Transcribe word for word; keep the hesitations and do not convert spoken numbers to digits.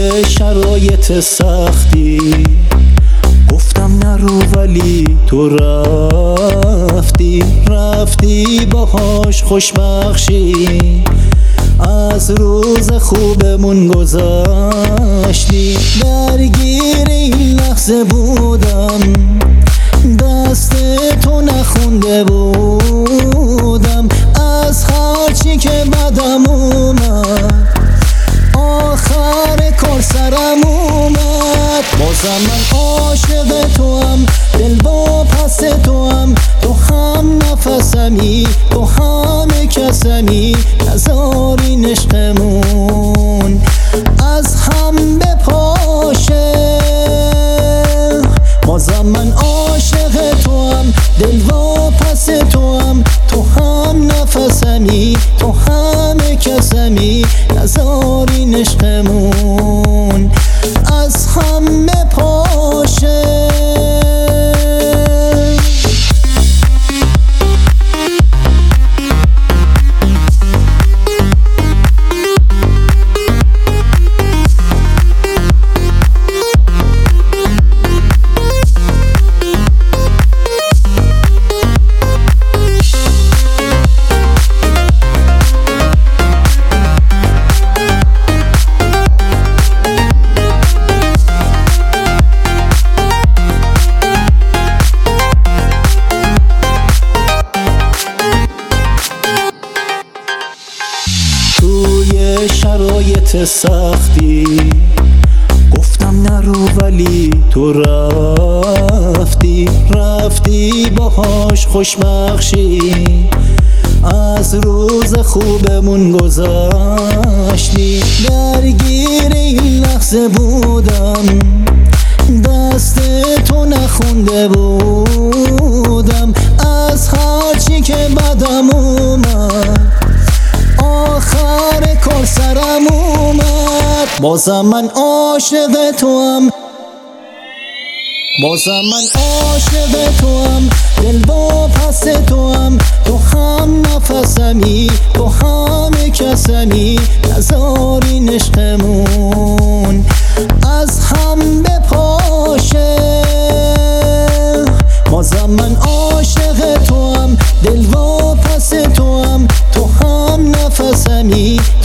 شرایط سختی گفتم نرو ولی تو رفتی رفتی باهاش خوشبخشی از روز خوبمون گذشتی. درگیر این لحظه بودم دست تو نخونده بودم از هرچی که بدم اومد آخر کار سرم اومد. بازم من عاشق تو هم دل با پس تو هم تو هم نفسمی تو همه کسمی نذارین عشقمون از هم بپاشه. بازم من عاشق تو هم دل با پس تو هم تو هم نفسمی تو همه کسمی نذارین عشقمون از هم بپاشه. شرایط سختی گفتم نرو ولی تو رفتی رفتی باهاش خوشبخشی از روز خوبمون گذشتی. درگیر این لحظه بودم دست تو نخونده بودم از هرچی که بدم اومد آخر کار سرم اومد. بازم من عاشق تو هم بازم من عاشق تو هم دل با پس تو هم تو هم نفسمی تو همه کسمی نذارین عشقمون از هم بپاشه. بازم من عاشق تو هم دل با پس تو هم تو هم نفسمی